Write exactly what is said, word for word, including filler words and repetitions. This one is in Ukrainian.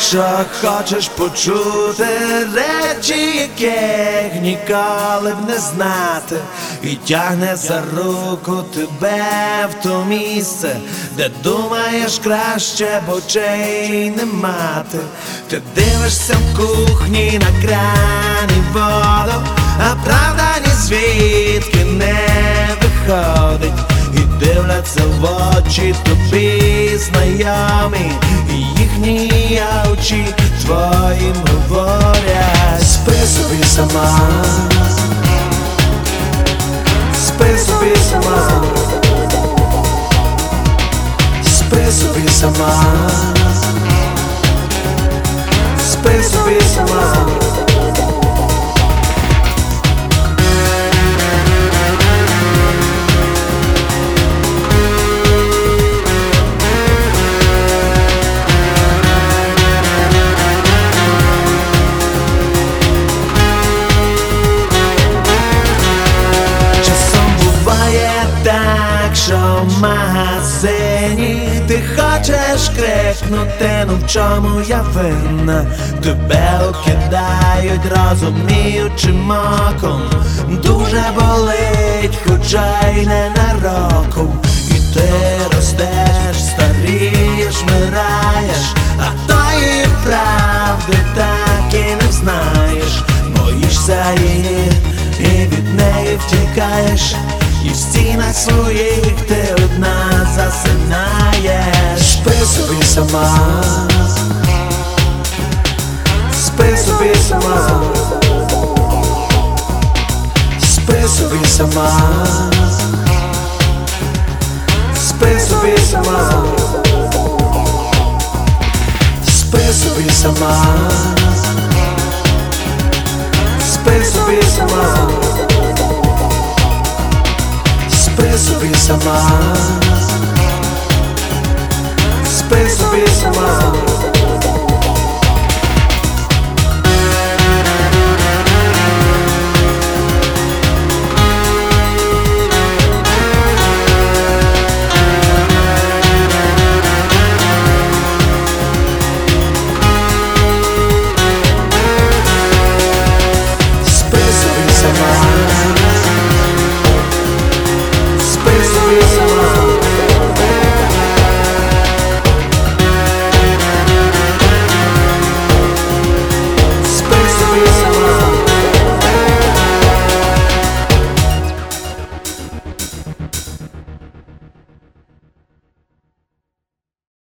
Якщо хочеш почути речі, яких ніколи б не знати, і тягне за руку тебе в то місце, де думаєш краще б очей не мати. Ти дивишся в кухні на крані воду, а правда ні звідки не виходить. І дивляться в очі тобі знайомі, і їхні очі твоїм говорять: спи собі сама, спи собі сама, спи собі сама, спи собі сама. Що в магазині ти хочеш крикнути: ну в чому я винна? Тебе окидають, розуміючим оком. Дуже болить, хоча й ненароком. І ти ростеш, старієш, вмираєш, а тої правди так і не знаєш. Боїшся її і від неї втікаєш, і в стінах своїх ти одна засинаєш. Спи собі сама, спи собі сама, спи собі сама, спи собі сама, спи собі сама, спи собі сама, спи собі сама, спи собі сама.